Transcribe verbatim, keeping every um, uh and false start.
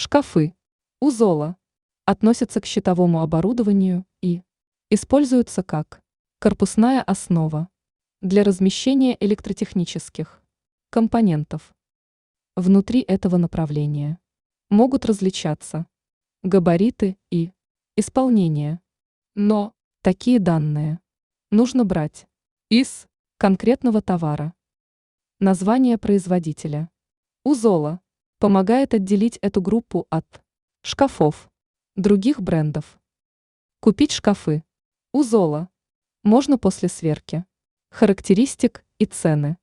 Шкафы у Золла относятся к щитовому оборудованию и используются как корпусная основа для размещения электротехнических компонентов. Внутри этого направления могут различаться габариты и исполнение, но такие данные нужно брать из конкретного товара. Название производителя у Золла помогает отделить эту группу от шкафов других брендов. Купить шкафы у Золла можно после сверки характеристик и цены.